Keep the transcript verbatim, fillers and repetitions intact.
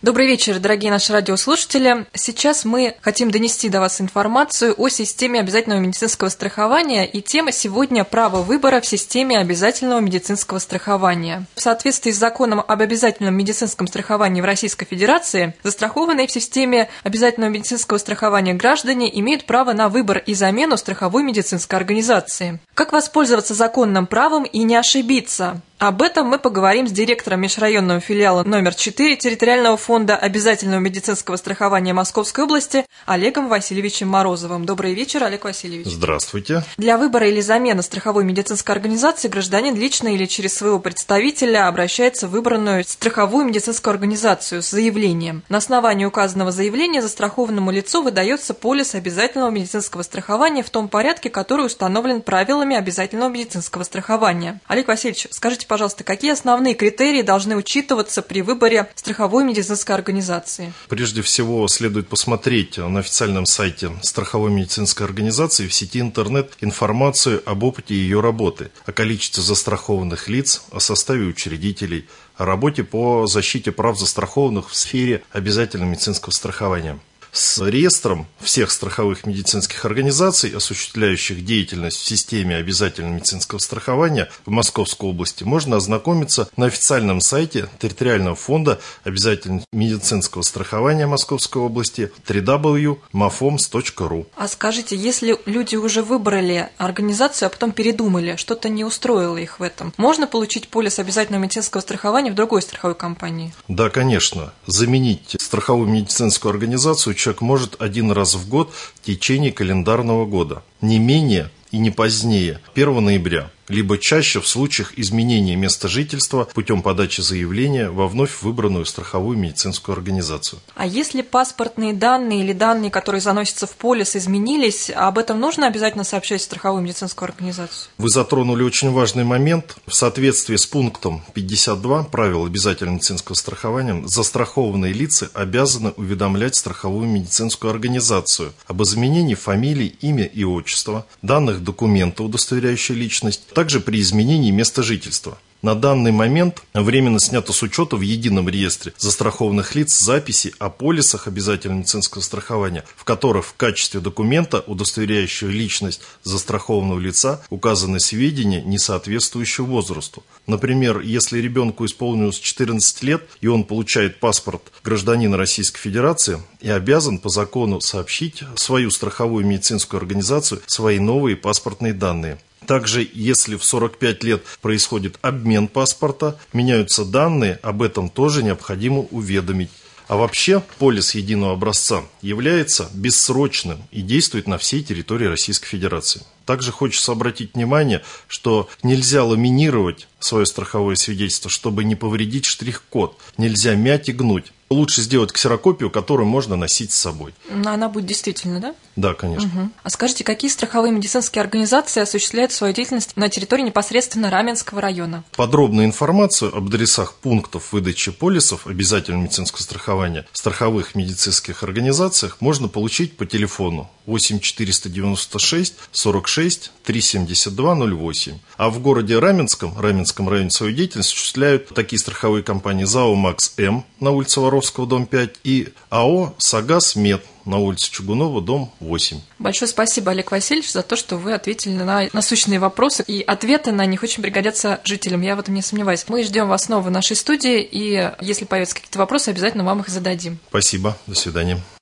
Добрый вечер, дорогие наши радиослушатели. Сейчас мы хотим донести до вас информацию о системе обязательного медицинского страхования, и тема сегодня – право выбора в системе обязательного медицинского страхования. В соответствии с законом об обязательном медицинском страховании в Российской Федерации, застрахованные в системе обязательного медицинского страхования граждане имеют право на выбор и замену страховой медицинской организации. Как воспользоваться законным правом и не ошибиться? Об этом мы поговорим с директором межрайонного филиала номер четыре территориального фонда обязательного медицинского страхования Московской области Олегом Васильевичем Морозовым. Добрый вечер, Олег Васильевич. Здравствуйте. Для выбора или замены страховой медицинской организации гражданин лично или через своего представителя обращается в выбранную страховую медицинскую организацию с заявлением. На основании указанного заявления застрахованному лицу выдается полис обязательного медицинского страхования в том порядке, который установлен правилами обязательного медицинского страхования. Олег Васильевич, скажите, пожалуйста, какие основные критерии должны учитываться при выборе страховой медицинской организации? Прежде всего, следует посмотреть на официальном сайте страховой медицинской организации в сети интернет информацию об опыте ее работы, о количестве застрахованных лиц, о составе учредителей, о работе по защите прав застрахованных в сфере обязательного медицинского страхования. С реестром всех страховых медицинских организаций, осуществляющих деятельность в системе обязательного медицинского страхования в Московской области, можно ознакомиться на официальном сайте территориального фонда обязательного медицинского страхования Московской области дабл ю дабл ю дабл ю точка мафомс точка ру. А скажите, если люди уже выбрали организацию, а потом передумали, что-то не устроило их в этом, можно получить полис обязательного медицинского страхования в другой страховой компании? Да, конечно. Заменить страховую медицинскую организацию человек может один раз в год в течение календарного года, не менее и не позднее первого ноября, либо чаще в случаях изменения места жительства путем подачи заявления во вновь выбранную страховую медицинскую организацию. А если паспортные данные или данные, которые заносятся в полис, изменились, об этом нужно обязательно сообщать в страховую медицинскую организацию? Вы затронули очень важный момент. В соответствии с пунктом пятьдесят два правил обязательного медицинского страхования застрахованные лица обязаны уведомлять страховую медицинскую организацию об изменении фамилии, имя и отчества, данных документа, удостоверяющих личность, также при изменении места жительства. На данный момент временно снято с учета в едином реестре застрахованных лиц записи о полисах обязательного медицинского страхования, в которых в качестве документа, удостоверяющего личность застрахованного лица, указаны сведения, не соответствующие возрасту. Например, если ребенку исполнилось четырнадцать лет, и он получает паспорт гражданина Российской Федерации и обязан по закону сообщить в свою страховую медицинскую организацию свои новые паспортные данные. Также, если в сорок пять лет происходит обмен паспорта, меняются данные, об этом тоже необходимо уведомить. А вообще, полис единого образца является бессрочным и действует на всей территории Российской Федерации. Также хочется обратить внимание, что нельзя ламинировать свое страховое свидетельство, чтобы не повредить штрих-код. Нельзя мять и гнуть. Лучше сделать ксерокопию, которую можно носить с собой. Но она будет действительно, да? Да, конечно. Угу. А скажите, какие страховые медицинские организации осуществляют свою деятельность на территории непосредственно Раменского района? Подробную информацию об адресах пунктов выдачи полисов обязательного медицинского страхования в страховых медицинских организациях можно получить по телефону восемь четыреста девяносто шесть сорок шесть триста семьдесят два ноль восемь. А в городе Раменском, Раменском районе свою деятельность осуществляют такие страховые компании ЗАО «Макс-М» на улице Воровского, дом пять, и АО «Сагаз Мед» на улице Чугунова, дом восемь. Большое спасибо, Олег Васильевич, за то, что вы ответили на насущные вопросы, и ответы на них очень пригодятся жителям, я в этом не сомневаюсь. Мы ждем вас снова в нашей студии, и если появятся какие-то вопросы, обязательно вам их зададим. Спасибо, до свидания.